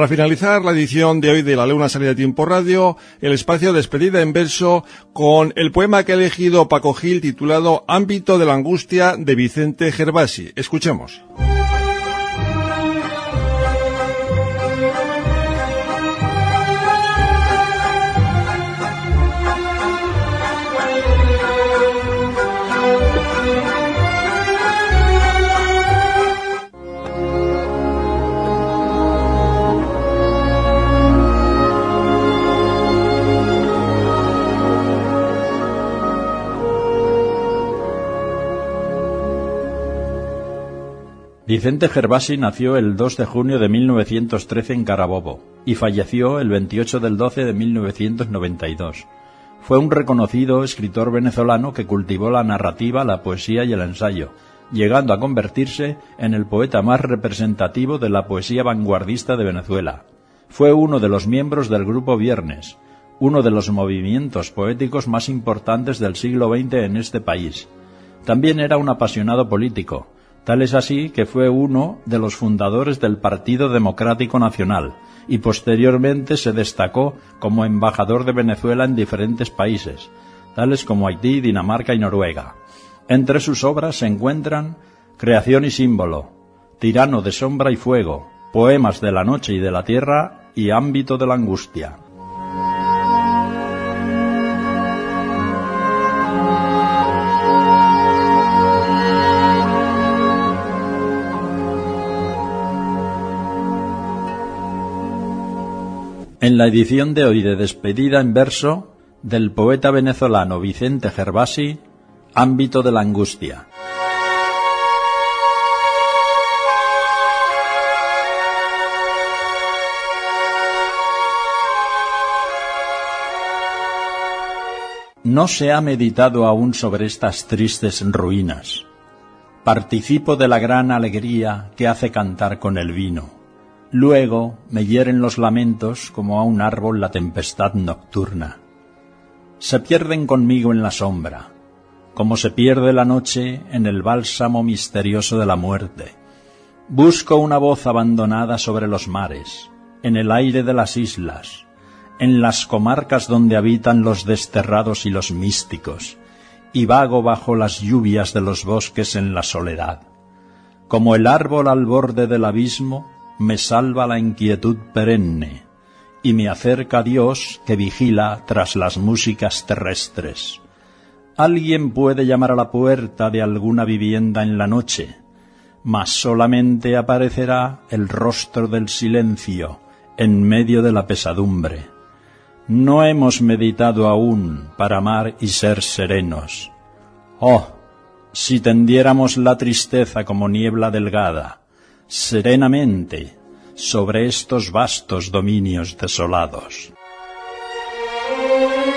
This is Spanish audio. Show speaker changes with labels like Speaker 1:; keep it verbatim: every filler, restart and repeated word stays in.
Speaker 1: Para finalizar la edición de hoy de La Luna Salida de Tiempo Radio, el espacio Despedida en verso con el poema que ha elegido Paco Gil titulado Ámbito de la Angustia de Vicente Gervasi. Escuchemos.
Speaker 2: Vicente Gervasi nació el dos de junio de mil novecientos trece en Carabobo y falleció el veintiocho del doce de mil novecientos noventa y dos. Fue un reconocido escritor venezolano que cultivó la narrativa, la poesía y el ensayo, llegando a convertirse en el poeta más representativo de la poesía vanguardista de Venezuela. Fue uno de los miembros del Grupo Viernes, uno de los movimientos poéticos más importantes del siglo veinte en este país. También era un apasionado político. Tal es así que fue uno de los fundadores del Partido Democrático Nacional y posteriormente se destacó como embajador de Venezuela en diferentes países, tales como Haití, Dinamarca y Noruega. Entre sus obras se encuentran Creación y símbolo, Tirano de sombra y fuego, Poemas de la noche y de la tierra y Ámbito de la angustia. En la edición de hoy de Despedida en verso del poeta venezolano Vicente Gervasi, Ámbito de la angustia. No se ha meditado aún sobre estas tristes ruinas. Participo de la gran alegría que hace cantar con el vino. Luego me hieren los lamentos como a un árbol la tempestad nocturna. Se pierden conmigo en la sombra, como se pierde la noche en el bálsamo misterioso de la muerte. Busco una voz abandonada sobre los mares, en el aire de las islas, en las comarcas donde habitan los desterrados y los místicos, y vago bajo las lluvias de los bosques en la soledad. Como el árbol al borde del abismo, me salva la inquietud perenne, y me acerca a Dios que vigila tras las músicas terrestres. Alguien puede llamar a la puerta de alguna vivienda en la noche, mas solamente aparecerá el rostro del silencio en medio de la pesadumbre. No hemos meditado aún para amar y ser serenos. Oh, si tendiéramos la tristeza como niebla delgada, serenamente, sobre estos vastos dominios desolados.